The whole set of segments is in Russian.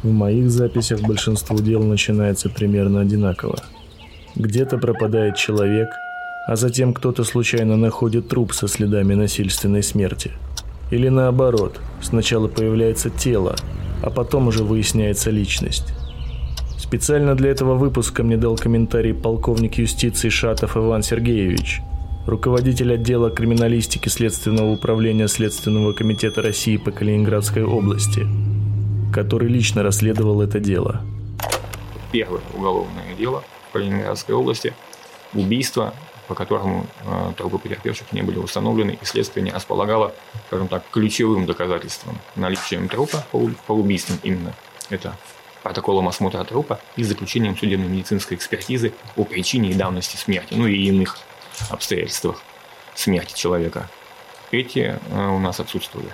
В моих записях большинство дел начинается примерно одинаково. Где-то пропадает человек, а затем кто-то случайно находит труп со следами насильственной смерти. Или наоборот, сначала появляется тело, а потом уже выясняется личность. Специально для этого выпуска мне дал комментарий полковник юстиции Шатов Иван Сергеевич, руководитель отдела криминалистики Следственного управления Следственного комитета России по Калининградской области, который лично расследовал это дело. Первое уголовное дело в Калининградской области – убийство, по которому трупы потерпевших не были установлены, и следствие не располагало, скажем так, ключевым доказательством наличием трупа по убийствам именно. Это протоколом осмотра трупа и заключением судебно-медицинской экспертизы о причине и давности смерти, ну и иных обстоятельствах смерти человека. Эти у нас отсутствовали.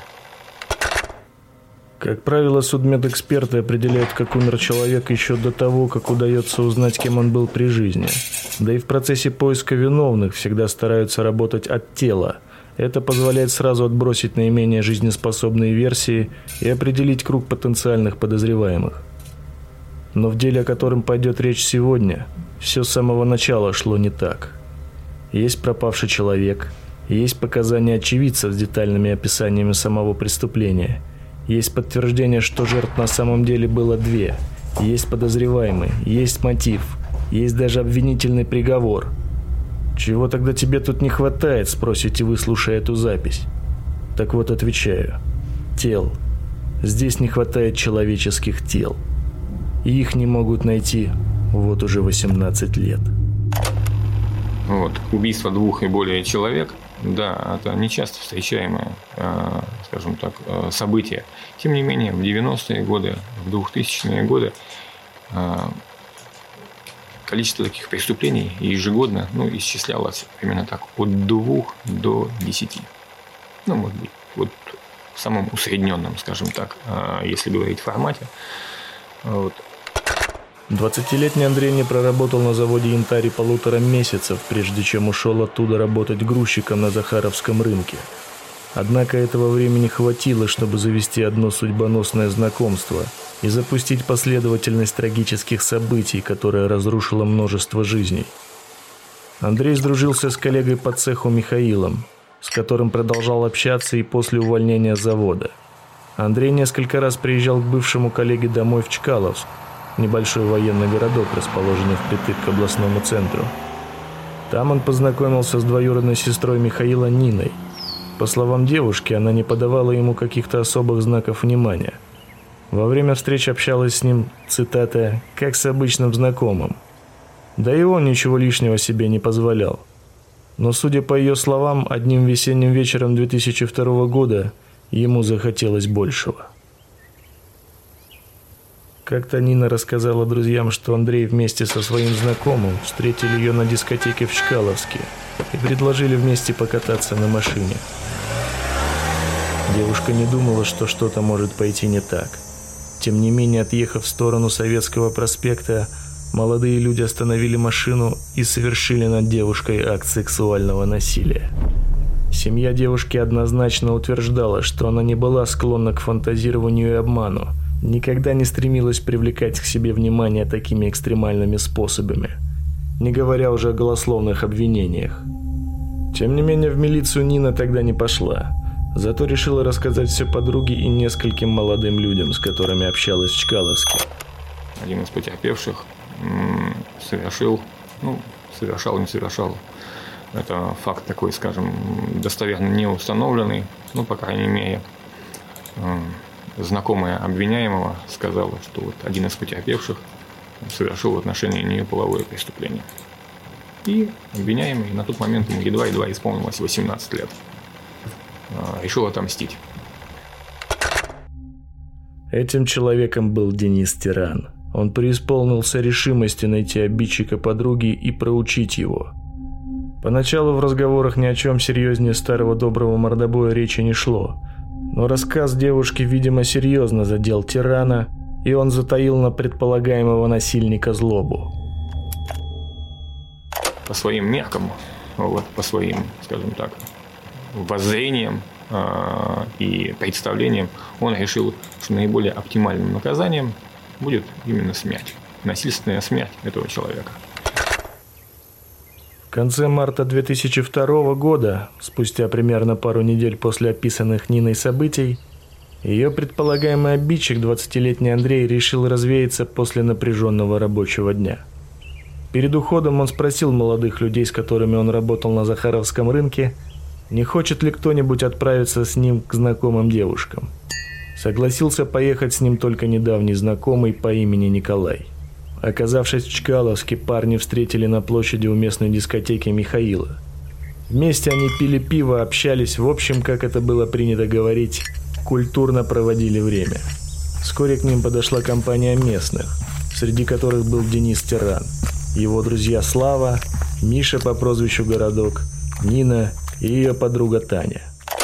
Как правило, судмедэксперты определяют, как умер человек еще до того, как удается узнать, кем он был при жизни. Да и в процессе поиска виновных всегда стараются работать от тела. Это позволяет сразу отбросить наименее жизнеспособные версии и определить круг потенциальных подозреваемых. Но в деле, о котором пойдет речь сегодня, все с самого начала шло не так. Есть пропавший человек, есть показания очевидцев с детальными описаниями самого преступления, есть подтверждение, что жертв на самом деле было две, есть подозреваемый, есть мотив, есть даже обвинительный приговор. Чего тогда тебе тут не хватает, спросите вы, слушая эту запись? Так вот, отвечаю. Тел. Здесь не хватает человеческих тел. И их не могут найти вот уже 18 лет. Вот. Убийство 2 и более человек, да, это нечасто встречаемое, скажем так, событие. Тем не менее, в 90-е годы, в 2000-е годы количество таких преступлений ежегодно исчислялось примерно так, от 2 до 10. Может быть, вот в самом усредненном, скажем так, если говорить в формате. Вот. 20-летний Андрей не проработал на заводе «Янтарь» 1,5 месяцев, прежде чем ушел оттуда работать грузчиком на Захаровском рынке. Однако этого времени хватило, чтобы завести одно судьбоносное знакомство и запустить последовательность трагических событий, которая разрушила множество жизней. Андрей сдружился с коллегой по цеху Михаилом, с которым продолжал общаться и после увольнения с завода. Андрей несколько раз приезжал к бывшему коллеге домой в Чкаловск, небольшой военный городок, расположенный впритык к областному центру. Там он познакомился с двоюродной сестрой Михаила Ниной. По словам девушки, она не подавала ему каких-то особых знаков внимания. Во время встреч общалась с ним, цитата, «как с обычным знакомым». Да и он ничего лишнего себе не позволял. Но, судя по ее словам, одним весенним вечером 2002 года ему захотелось большего. Как-то Нина рассказала друзьям, что Андрей вместе со своим знакомым встретили ее на дискотеке в Чкаловске и предложили вместе покататься на машине. Девушка не думала, что что-то может пойти не так. Тем не менее, отъехав в сторону Советского проспекта, молодые люди остановили машину и совершили над девушкой акт сексуального насилия. Семья девушки однозначно утверждала, что она не была склонна к фантазированию и обману, никогда не стремилась привлекать к себе внимание такими экстремальными способами, не говоря уже о голословных обвинениях. Тем не менее, в милицию Нина тогда не пошла, зато решила рассказать все подруге и нескольким молодым людям, с которыми общалась в Чкаловске. Один из потерпевших совершал, это факт такой, скажем, достоверно не установленный, по крайней мере, знакомая обвиняемого сказала, что вот один из потерпевших совершил в отношении нее половое преступление. И обвиняемый, на тот момент ему едва-едва исполнилось 18 лет, решил отомстить. Этим человеком был Денис Тиран. Он преисполнился решимости найти обидчика подруги и проучить его. Поначалу в разговорах ни о чем серьезнее старого доброго мордобоя речи не шло. Но рассказ девушки, видимо, серьезно задел Тирана, и он затаил на предполагаемого насильника злобу. По своим меркам, по своим, скажем так, воззрениям и представлениям, он решил, что наиболее оптимальным наказанием будет именно смерть. Насильственная смерть этого человека. В конце марта 2002 года, спустя примерно пару недель после описанных Ниной событий, ее предполагаемый обидчик, 20-летний Андрей, решил развеяться после напряженного рабочего дня. Перед уходом он спросил молодых людей, с которыми он работал на Захаровском рынке, не хочет ли кто-нибудь отправиться с ним к знакомым девушкам. Согласился поехать с ним только недавний знакомый по имени Николай. Оказавшись в Чкаловске, парни встретили на площади у местной дискотеки Михаила. Вместе они пили пиво, общались, в общем, как это было принято говорить, культурно проводили время. Вскоре к ним подошла компания местных, среди которых был Денис Тиран, его друзья Слава, Миша по прозвищу Городок, Нина и ее подруга Таня.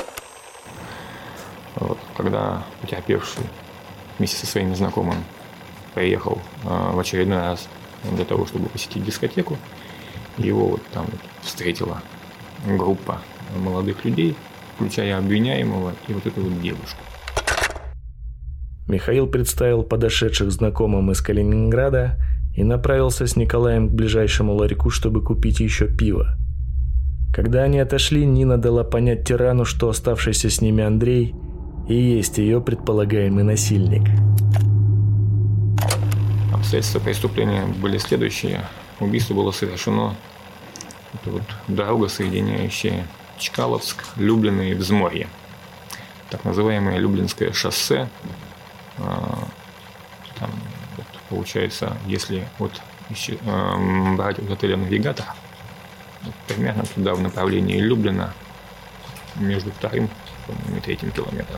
Вот, когда потерпевший вместе со своими знакомыми приехал в очередной раз для того, чтобы посетить дискотеку, его вот там вот встретила группа молодых людей, включая обвиняемого и вот эту вот девушку. Михаил представил подошедших знакомым из Калининграда и направился с Николаем к ближайшему ларьку, чтобы купить еще пиво. Когда они отошли, Нина дала понять Тирану, что оставшийся с ними Андрей и есть ее предполагаемый насильник. Обстоятельства преступления были следующие. Убийство было совершено. Это вот дорога, соединяющая Чкаловск, Люблино и Взморье. Так называемое Люблинское шоссе. Там вот, получается, если вот брать от отеля «Навигатор», вот, примерно туда в направлении Люблина, между вторым и третьим километром.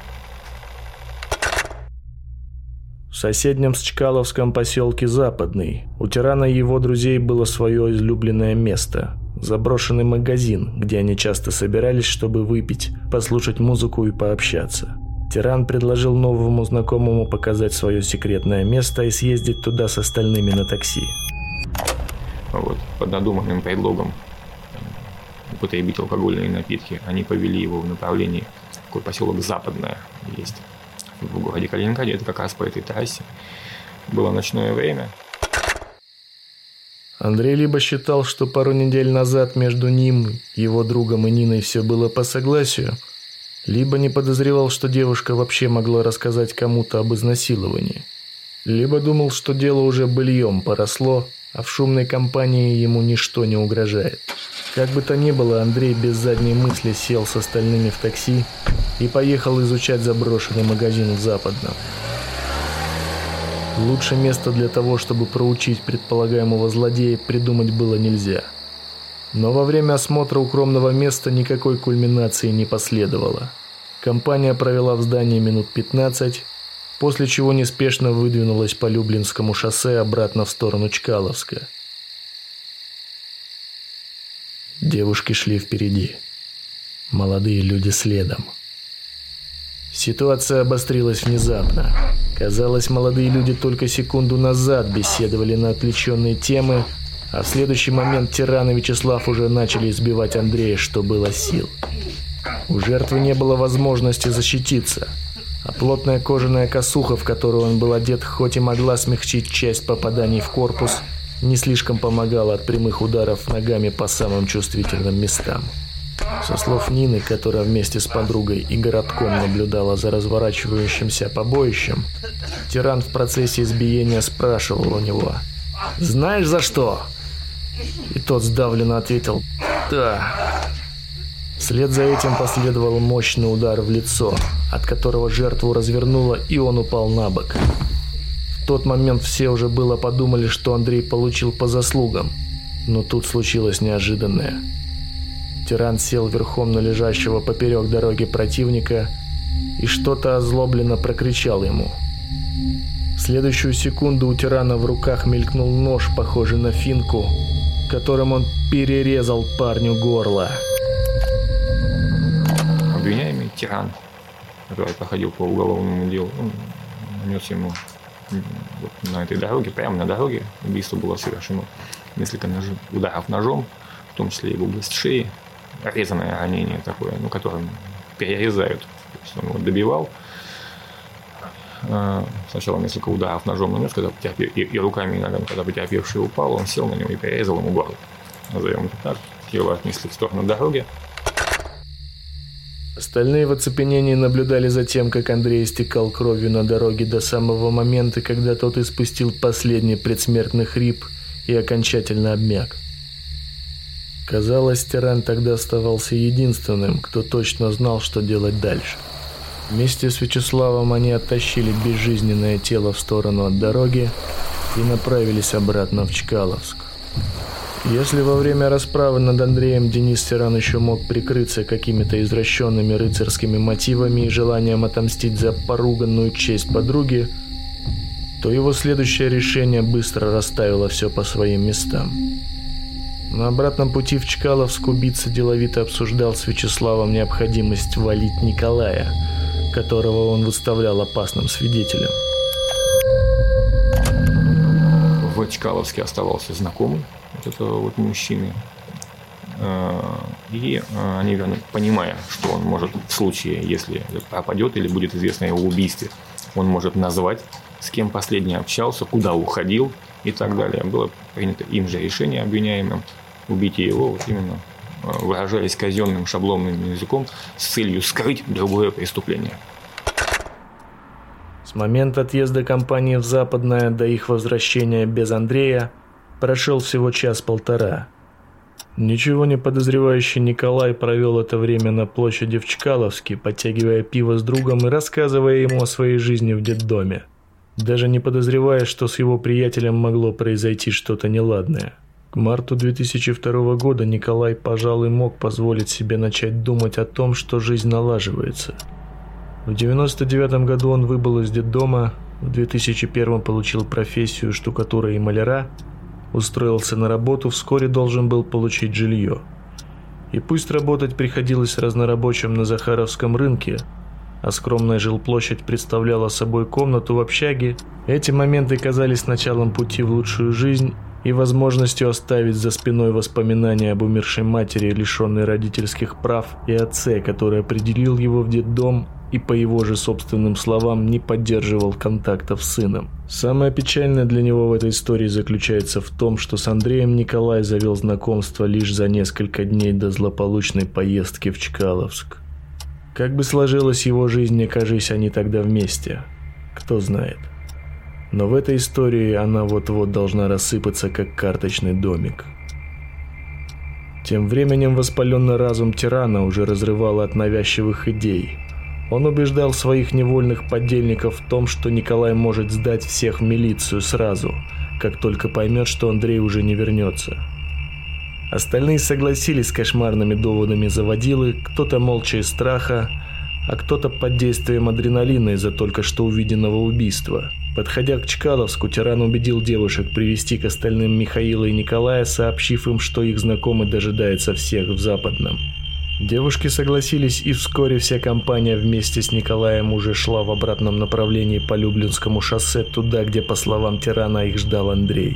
В соседнем с Чкаловском поселке Западный у Тирана и его друзей было свое излюбленное место – заброшенный магазин, где они часто собирались, чтобы выпить, послушать музыку и пообщаться. Тиран предложил новому знакомому показать свое секретное место и съездить туда с остальными на такси. Вот, под надуманным предлогом употребить алкогольные напитки, они повели его в направлении, такой поселок Западное есть в городе Калининграде, это как раз по этой трассе. Было ночное время. Андрей либо считал, что пару недель назад между ним, его другом и Ниной все было по согласию, либо не подозревал, что девушка вообще могла рассказать кому-то об изнасиловании, либо думал, что дело уже быльем поросло, а в шумной компании ему ничто не угрожает. Как бы то ни было, Андрей без задней мысли сел с остальными в такси и поехал изучать заброшенный магазин в Западном. Лучше места для того, чтобы проучить предполагаемого злодея, придумать было нельзя. Но во время осмотра укромного места никакой кульминации не последовало. Компания провела в здании минут 15, после чего неспешно выдвинулась по Люблинскому шоссе обратно в сторону Чкаловска. Девушки шли впереди, молодые люди следом. Ситуация обострилась внезапно. Казалось, молодые люди только секунду назад беседовали на отвлеченные темы, а в следующий момент Тиран и Вячеслав уже начали избивать Андрея, что было сил. У жертвы не было возможности защититься, а плотная кожаная косуха, в которую он был одет, хоть и могла смягчить часть попаданий в корпус, не слишком помогала от прямых ударов ногами по самым чувствительным местам. Со слов Нины, которая вместе с подругой и Городком наблюдала за разворачивающимся побоищем, Тиран в процессе избиения спрашивал у него: «Знаешь за что?» И тот сдавленно ответил: «Да». Вслед за этим последовал мощный удар в лицо, от которого жертву развернуло, и он упал на бок. В тот момент все уже было подумали, что Андрей получил по заслугам, но тут случилось неожиданное. Тиран сел верхом на лежащего поперек дороги противника и что-то озлобленно прокричал ему. В следующую секунду у Тирана в руках мелькнул нож, похожий на финку, которым он перерезал парню горло. Обвиняемый Тиран, который проходил по уголовному делу, он нанес ему вот на этой дороге, прямо на дороге, убийство было совершено, несколько ударов ножом, в том числе и в область шеи, резаное ранение такое, которым перерезают. То есть он его добивал, сначала несколько ударов ножом нанес, когда и руками, и ногами, когда потерпевший упал, он сел на него и перерезал ему горло. Назовем это так. Тело отнесли в сторону дороги. Остальные в оцепенении наблюдали за тем, как Андрей истекал кровью на дороге до самого момента, когда тот испустил последний предсмертный хрип и окончательно обмяк. Казалось, тиран тогда оставался единственным, кто точно знал, что делать дальше. Вместе с Вячеславом они оттащили безжизненное тело в сторону от дороги и направились обратно в Чкаловск. Если во время расправы над Андреем Денис Тиран еще мог прикрыться какими-то извращенными рыцарскими мотивами и желанием отомстить за поруганную честь подруги, то его следующее решение быстро расставило все по своим местам. На обратном пути в Чкаловск убийца деловито обсуждал с Вячеславом необходимость валить Николая, которого он выставлял опасным свидетелем. В Чкаловске оставался знакомый вот этого вот мужчины. И они, понимая, что он может в случае, если пропадет или будет известно о его убийстве, он может назвать, с кем последний общался, куда уходил и так далее. Было принято им же решение обвиняемым убить его, вот именно выражаясь казенным шаблонным языком, с целью скрыть другое преступление. С момента отъезда компании в Западное до их возвращения без Андрея прошел всего час-полтора. Ничего не подозревающий Николай провел это время на площади в Чкаловске, подтягивая пиво с другом и рассказывая ему о своей жизни в детдоме, даже не подозревая, что с его приятелем могло произойти что-то неладное. К марту 2002 года Николай, пожалуй, мог позволить себе начать думать о том, что жизнь налаживается. В 1999 году он выбыл из детдома, в 2001 получил профессию штукатура и маляра, устроился на работу, вскоре должен был получить жилье. И пусть работать приходилось разнорабочим на Захаровском рынке, а скромная жилплощадь представляла собой комнату в общаге, эти моменты казались началом пути в лучшую жизнь и возможностью оставить за спиной воспоминания об умершей матери, лишенной родительских прав, и отце, который определил его в детдом и, по его же собственным словам, не поддерживал контактов с сыном. Самое печальное для него в этой истории заключается в том, что с Андреем Николай завел знакомство лишь за несколько дней до злополучной поездки в Чкаловск. Как бы сложилась его жизнь, не окажись они тогда вместе, кто знает. Но в этой истории она вот-вот должна рассыпаться, как карточный домик. Тем временем воспаленный разум тирана уже разрывало от навязчивых идей. Он убеждал своих невольных подельников в том, что Николай может сдать всех в милицию сразу, как только поймет, что Андрей уже не вернется. Остальные согласились с кошмарными доводами заводилы, кто-то молча из страха, а кто-то под действием адреналина из-за только что увиденного убийства. Подходя к Чкаловску, тиран убедил девушек привести к остальным Михаила и Николая, сообщив им, что их знакомый дожидается всех в Западном. Девушки согласились, и вскоре вся компания вместе с Николаем уже шла в обратном направлении по Люблинскому шоссе, туда, где, по словам тирана, их ждал Андрей.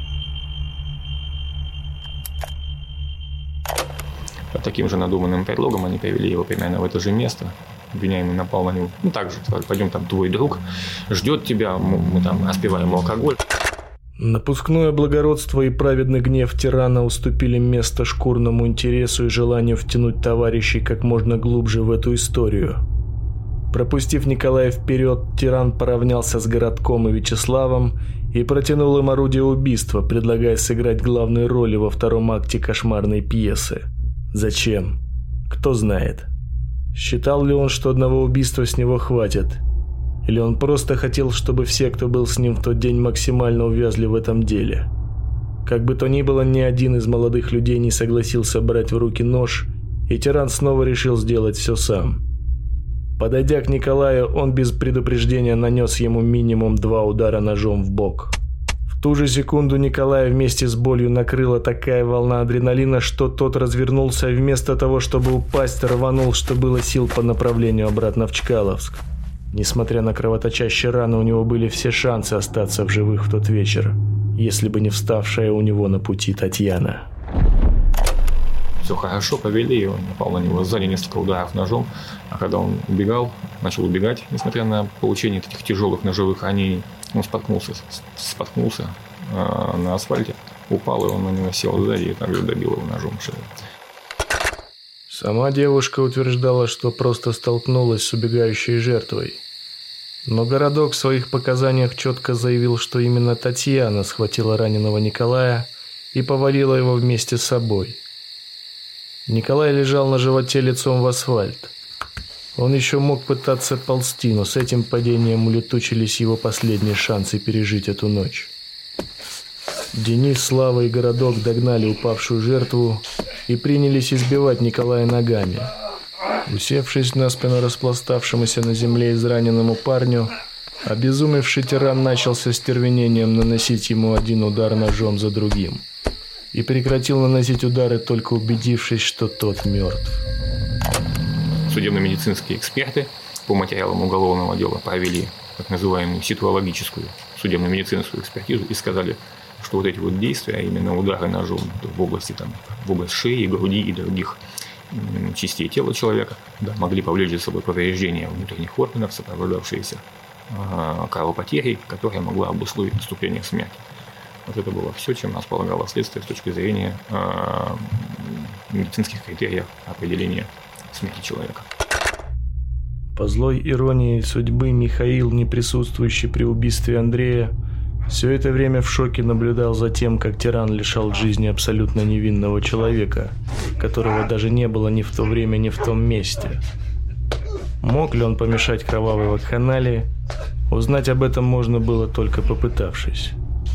По таким же надуманным предлогам они привели его примерно в это же место. Обвиняемый напал на него. Ну так же, пойдем, там твой друг ждет тебя, мы там распиваем алкоголь. Напускное благородство и праведный гнев тирана уступили место шкурному интересу и желанию втянуть товарищей как можно глубже в эту историю. Пропустив Николая вперед, тиран поравнялся с Городком и Вячеславом и протянул им орудие убийства, предлагая сыграть главные роли во втором акте кошмарной пьесы. Зачем? Кто знает. Считал ли он, что одного убийства с него хватит? Или он просто хотел, чтобы все, кто был с ним в тот день, максимально увязли в этом деле? Как бы то ни было, ни один из молодых людей не согласился брать в руки нож, и тиран снова решил сделать все сам. Подойдя к Николаю, он без предупреждения нанес ему минимум 2 удара ножом в бок. В ту же секунду Николая вместе с болью накрыла такая волна адреналина, что тот развернулся и вместо того, чтобы упасть, рванул, что было сил, по направлению обратно в Чкаловск. Несмотря на кровоточащие раны, у него были все шансы остаться в живых в тот вечер, если бы не вставшая у него на пути Татьяна. все хорошо, повели, он напал на него сзади, несколько ударов ножом, а когда он начал убегать, несмотря на получение таких тяжелых ножевых ранений, он споткнулся на асфальте, упал, и он на него сел сзади и также добил его ножом в шею. Сама девушка утверждала, что просто столкнулась с убегающей жертвой. Но городок в своих показаниях четко заявил, что именно Татьяна схватила раненого Николая и повалила его вместе с собой. Николай лежал на животе лицом в асфальт. Он еще мог пытаться ползти, но с этим падением улетучились его последние шансы пережить эту ночь. Денис, Слава и городок догнали упавшую жертву и принялись избивать Николая ногами. Усевшись на спину распластавшемуся на земле израненному парню, обезумевший тиран начал со стервенением наносить ему один удар ножом за другим и прекратил наносить удары, только убедившись, что тот мертв. Судебно-медицинские эксперты по материалам уголовного дела провели так называемую ситуологическую судебно-медицинскую экспертизу и сказали, что вот эти вот действия, а именно удары ножом в область шеи, груди и других частей тела человека, могли повлечь за собой повреждения внутренних органов, сопровождавшиеся кровопотерей, которая могла обусловить наступление смерти. Вот это было все, чем располагало следствие с точки зрения медицинских критериев определения смерти человека. По злой иронии судьбы Михаил, не присутствующий при убийстве Андрея, все это время в шоке наблюдал за тем, как тиран лишал жизни абсолютно невинного человека, которого даже не было ни в то время, ни в том месте. Мог ли он помешать кровавой вакханалии? Узнать об этом можно было, только попытавшись.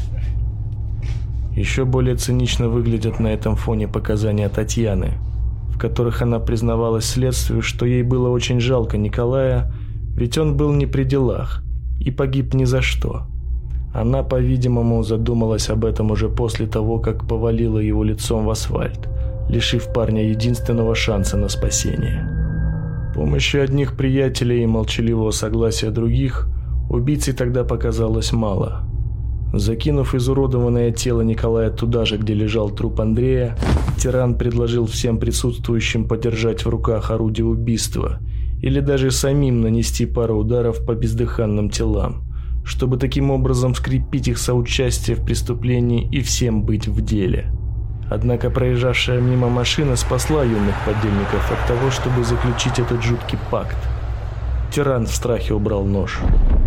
Еще более цинично выглядят на этом фоне показания Татьяны, в которых она признавалась следствию, что ей было очень жалко Николая, ведь он был не при делах и погиб ни за что. Она, по-видимому, задумалась об этом уже после того, как повалила его лицом в асфальт, лишив парня единственного шанса на спасение. Помощи одних приятелей и молчаливого согласия других убийце тогда показалось мало. Закинув изуродованное тело Николая туда же, где лежал труп Андрея, тиран предложил всем присутствующим подержать в руках орудие убийства или даже самим нанести пару ударов по бездыханным телам, чтобы таким образом скрепить их соучастие в преступлении и всем быть в деле. Однако проезжавшая мимо машина спасла юных подельников от того, чтобы заключить этот жуткий пакт. Тиран в страхе убрал нож.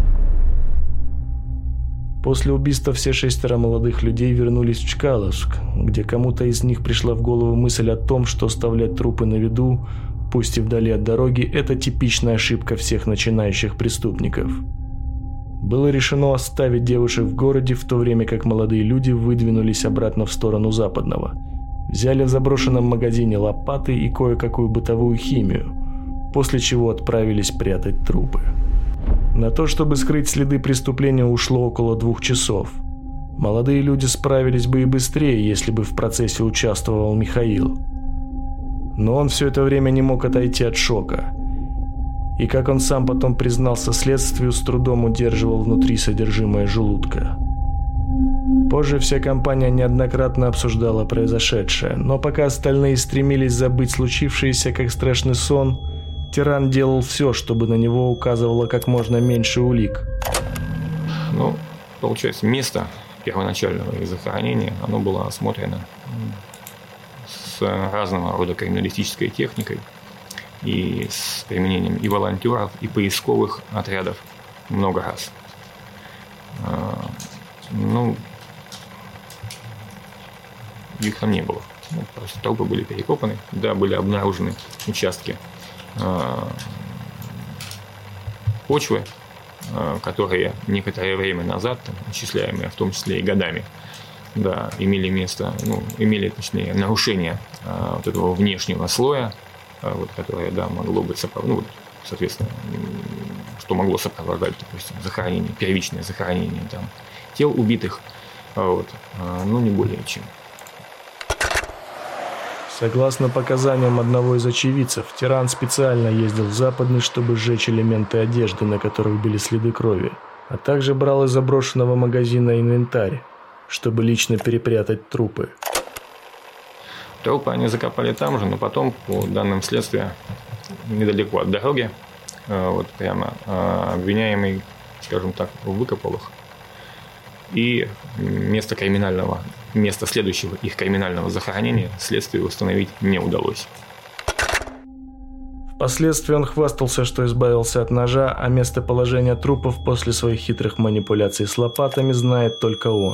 После убийства все 6 молодых людей вернулись в Чкаловск, где кому-то из них пришла в голову мысль о том, что оставлять трупы на виду, пусть и вдали от дороги, это типичная ошибка всех начинающих преступников. Было решено оставить девушек в городе, в то время как молодые люди выдвинулись обратно в сторону Западного. Взяли в заброшенном магазине лопаты и кое-какую бытовую химию, после чего отправились прятать трупы. На то, чтобы скрыть следы преступления, ушло около 2 часов. Молодые люди справились бы и быстрее, если бы в процессе участвовал Михаил. Но он все это время не мог отойти от шока. И, как он сам потом признался следствию, с трудом удерживал внутри содержимое желудка. Позже вся компания неоднократно обсуждала произошедшее, но пока остальные стремились забыть случившееся как страшный сон, тиран делал все, чтобы на него указывало как можно меньше улик. Получается, место первоначального захоронения, оно было осмотрено с разного рода криминалистической техникой и с применением и волонтеров, и поисковых отрядов много раз. Их там не было. Просто трупы были перекопаны, были обнаружены участки почвы, которые некоторое время назад, исчисляемые в том числе и годами, имели нарушение вот этого внешнего слоя, которое могло быть соответственно, что могло сопровождать, допустим, захоронение, первичное захоронение тел убитых, не более чем. Согласно показаниям одного из очевидцев, тиран специально ездил в Западный, чтобы сжечь элементы одежды, на которых были следы крови, а также брал из заброшенного магазина инвентарь, чтобы лично перепрятать трупы. Трупы они закопали там же, но потом, по данным следствия, недалеко от дороги, вот прямо обвиняемый, скажем так, выкопал их. И место следующего их криминального захоронения следствию установить не удалось. Впоследствии он хвастался, что избавился от ножа, а местоположение трупов после своих хитрых манипуляций с лопатами знает только он.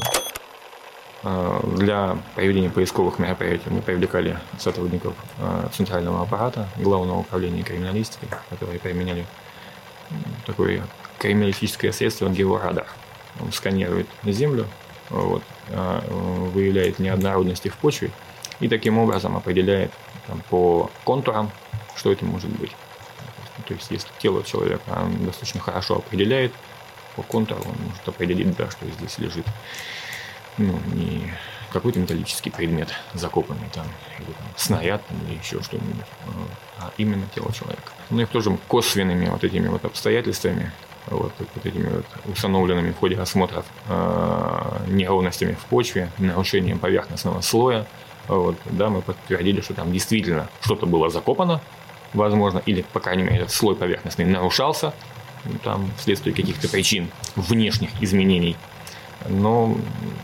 Для проведения поисковых мероприятий мы привлекали сотрудников центрального аппарата, Главного управления криминалистики, которые применяли такое криминалистическое средство георадар. Он сканирует землю, выявляет неоднородности в почве и таким образом определяет по контурам, что это может быть. То есть, если тело человека достаточно хорошо определяет, по контуру он может определить, да, что здесь лежит не какой-то металлический предмет, закопанный или снаряд, или еще что-нибудь, а именно тело человека. Ну и тоже косвенными этими обстоятельствами, этими установленными в ходе осмотров неровностями в почве, нарушением поверхностного слоя, мы подтвердили, что там действительно что-то было закопано, возможно, или, по крайней мере, слой поверхностный нарушался, там вследствие каких-то причин, внешних изменений, но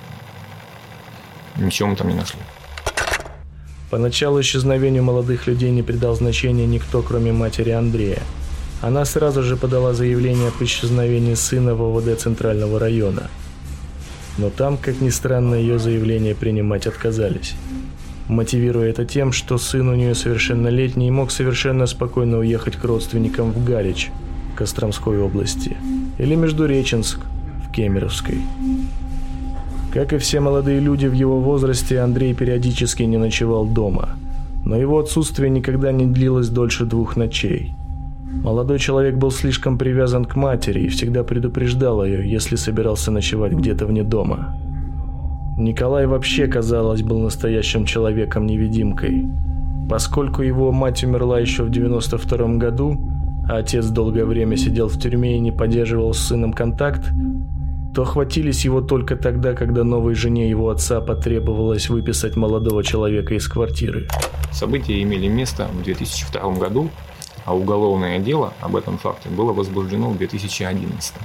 ничего мы там не нашли. Поначалу исчезновению молодых людей не придал значения никто, кроме матери Андрея. Она сразу же подала заявление об исчезновении сына в ОВД Центрального района. Но там, как ни странно, ее заявление принимать отказались, мотивируя это тем, что сын у нее совершеннолетний и мог совершенно спокойно уехать к родственникам в Галич, Костромской области, или Междуреченск, в Кемеровской. Как и все молодые люди в его возрасте, Андрей периодически не ночевал дома, но его отсутствие никогда не длилось дольше 2 ночей. Молодой человек был слишком привязан к матери и всегда предупреждал ее, если собирался ночевать где-то вне дома. Николай вообще, казалось, был настоящим человеком-невидимкой. Поскольку его мать умерла еще в 1992 году, а отец долгое время сидел в тюрьме и не поддерживал с сыном контакт, то хватились его только тогда, когда новой жене его отца потребовалось выписать молодого человека из квартиры. События имели место в 2002 году, а уголовное дело об этом факте было возбуждено в 2011.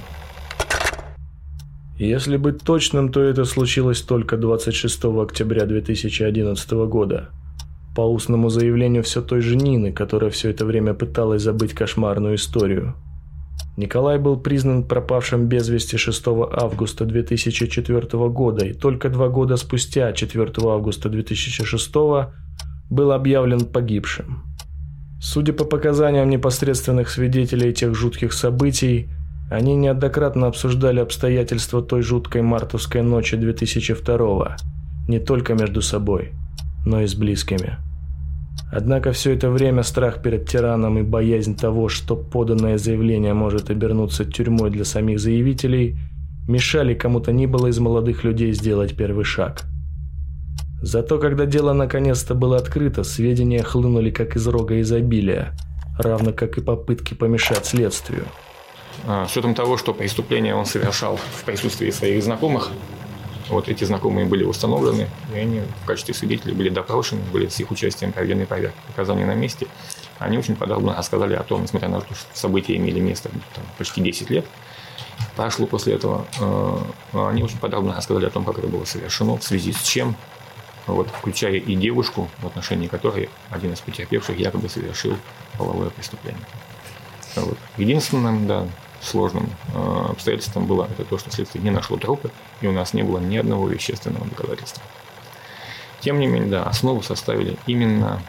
Если быть точным, то это случилось только 26 октября 2011 года. По устному заявлению все той же Нины, которая все это время пыталась забыть кошмарную историю. Николай был признан пропавшим без вести 6 августа 2004 года, и только 2 года спустя, 4 августа 2006, был объявлен погибшим. Судя по показаниям непосредственных свидетелей тех жутких событий, они неоднократно обсуждали обстоятельства той жуткой мартовской ночи 2002, не только между собой, но и с близкими. Однако все это время страх перед тираном и боязнь того, что поданное заявление может обернуться тюрьмой для самих заявителей, мешали кому-то ни было из молодых людей сделать первый шаг. Зато когда дело наконец-то было открыто, сведения хлынули как из рога изобилия, равно как и попытки помешать следствию. С учетом того, что преступление он совершал в присутствии своих знакомых, эти знакомые были установлены, и они в качестве свидетелей были допрошены, были с их участием проведены проверки показаний на месте. Они очень подробно рассказали о том, несмотря на то, что события имели место почти 10 лет, прошло после этого, они очень подробно рассказали о том, как это было совершено, в связи с чем, включая и девушку, в отношении которой один из потерпевших якобы совершил половое преступление. Единственным, сложным обстоятельством было это то, что следствие не нашло трупы, и у нас не было ни одного вещественного доказательства. Тем не менее, основу составили именно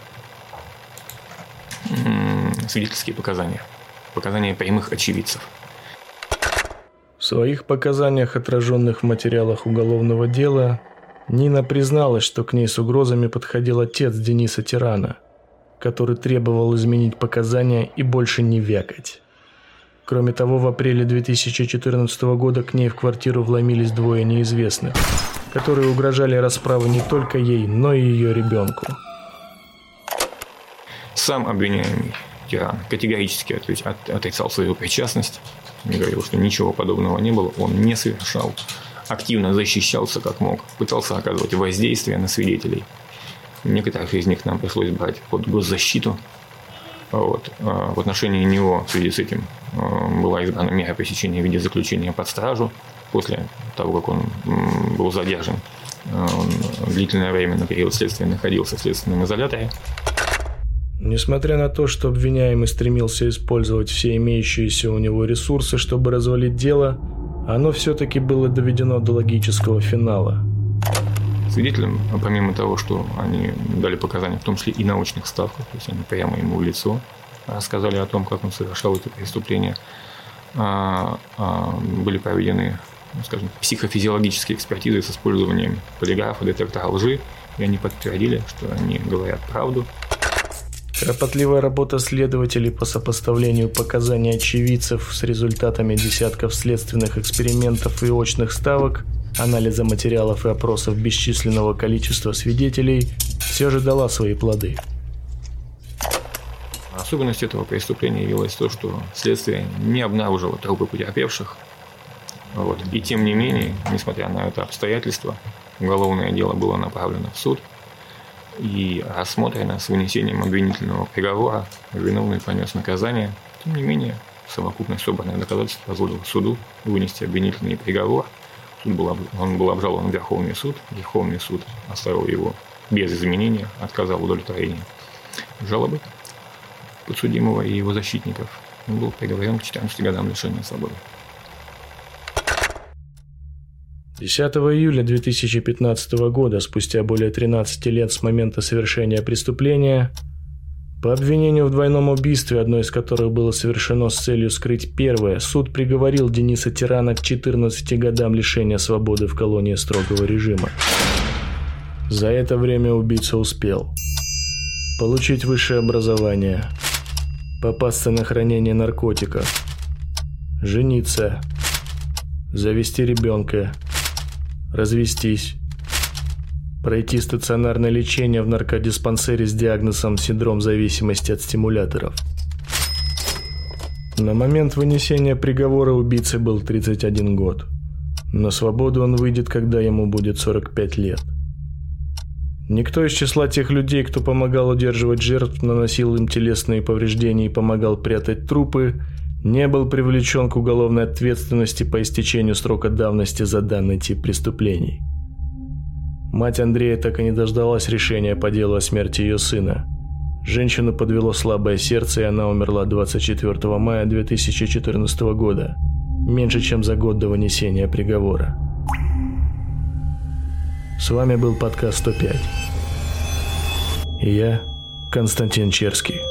свидетельские показания прямых очевидцев. В своих показаниях, отраженных в материалах уголовного дела, Нина призналась, что к ней с угрозами подходил отец Дениса Тирана, который требовал изменить показания и больше не вякать. Кроме того, в апреле 2014 года к ней в квартиру вломились 2 неизвестных, которые угрожали расправой не только ей, но и ее ребенку. Сам обвиняемый Тиран категорически отрицал свою причастность, говорил, что ничего подобного не было, он не совершал, активно защищался как мог, пытался оказывать воздействие на свидетелей. Некоторых из них нам пришлось брать под госзащиту. Вот. В отношении него в связи с этим была избрана мера пресечения в виде заключения под стражу. После того, как он был задержан, он длительное время на период следствия находился в следственном изоляторе. Несмотря на то, что обвиняемый стремился использовать все имеющиеся у него ресурсы, чтобы развалить дело, оно все-таки было доведено до логического финала. Свидетелям, помимо того, что они дали показания, в том числе и на очных ставках, то есть они прямо ему в лицо рассказали о том, как он совершал эти преступления, были проведены, скажем, психофизиологические экспертизы с использованием полиграфа, детектора лжи, и они подтвердили, что они говорят правду. Кропотливая работа следователей по сопоставлению показаний очевидцев с результатами десятков следственных экспериментов и очных ставок, анализа материалов и опросов бесчисленного количества свидетелей все же дала свои плоды. Особенностью этого преступления явилось то, что следствие не обнаружило трупы потерпевших. Вот. И тем не менее, несмотря на это обстоятельство, уголовное дело было направлено в суд и рассмотрено с вынесением обвинительного приговора. Виновный понес наказание. Тем не менее, совокупность собранных доказательств позволила суду вынести обвинительный приговор. Он был обжалован в Верховный суд. Верховный суд оставил его без изменения, отказал в удовлетворении жалобы подсудимого и его защитников. Он был приговорен к 14 годам лишения свободы. 10 июля 2015 года, спустя более 13 лет с момента совершения преступления, по обвинению в двойном убийстве, одно из которых было совершено с целью скрыть первое, суд приговорил Дениса Тирана к 14 годам лишения свободы в колонии строгого режима. За это время убийца успел получить высшее образование, попасться на хранение наркотиков, жениться, завести ребенка, развестись, пройти стационарное лечение в наркодиспансере с диагнозом синдром зависимости от стимуляторов. На момент вынесения приговора убийце был 31 год. На свободу он выйдет, когда ему будет 45 лет. Никто из числа тех людей, кто помогал удерживать жертв, наносил им телесные повреждения и помогал прятать трупы, не был привлечен к уголовной ответственности по истечению срока давности за данный тип преступлений. Мать Андрея так и не дождалась решения по делу о смерти ее сына. Женщину подвело слабое сердце, и она умерла 24 мая 2014 года, меньше чем за год до вынесения приговора. С вами был подкаст 105. И я, Константин Черский.